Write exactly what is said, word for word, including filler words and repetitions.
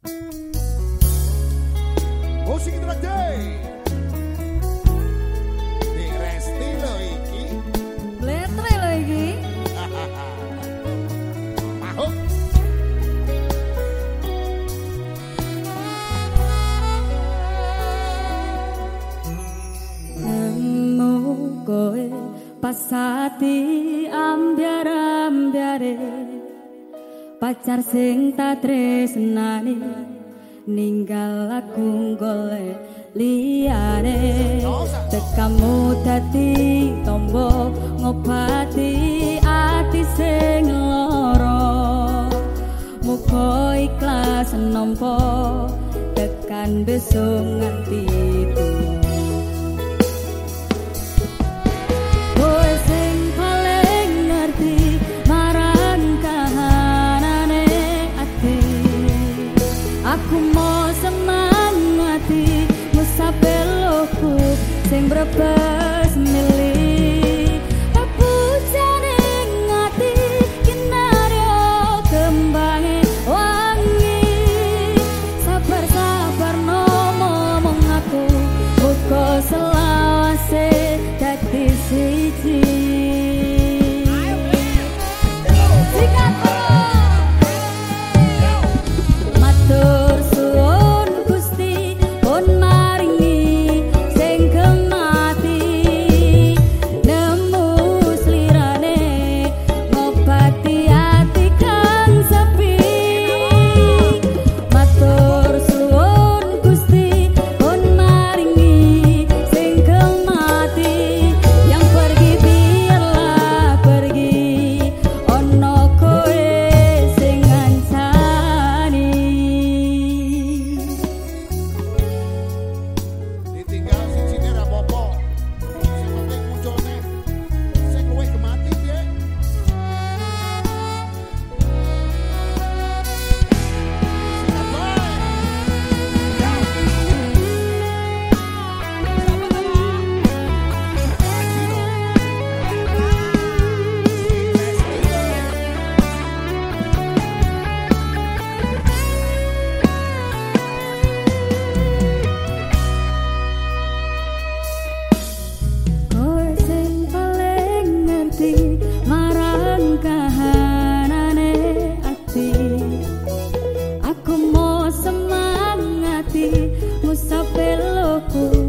Musik Interactive. Di Resti lo iki. Bletre lo iki. Mahuk. Nemu koe pasati ambyar-ambyare pacar sing tak tresnani ninggal aku golek liyane tekamu dadi tombo ngobati ati sing lara muga ikhlas nampa tekan besok nganti tuwa. Kowe sing paling ngerti marang kahanane ati aku mau semangati musabeloku sing brebes milih pujane ngati kinaryo kembange wangi sabar-sabar ngomong aku uga selawase dadi siji. Matur suwun Gusti pun maringi sing kemati nemu slirane ngobati ati kang sepi. Matur suwun Gusti pun maringi sing kemati yang pergi biarlah pergi ono koe sing ngancani. Ditinggal sijine ra apa-apa. Sing penting muncune. Sing luwih gemati piye? Sikat wae. Kowe sing paling ngerti marang kahanane ati aku mau semangati musabeloku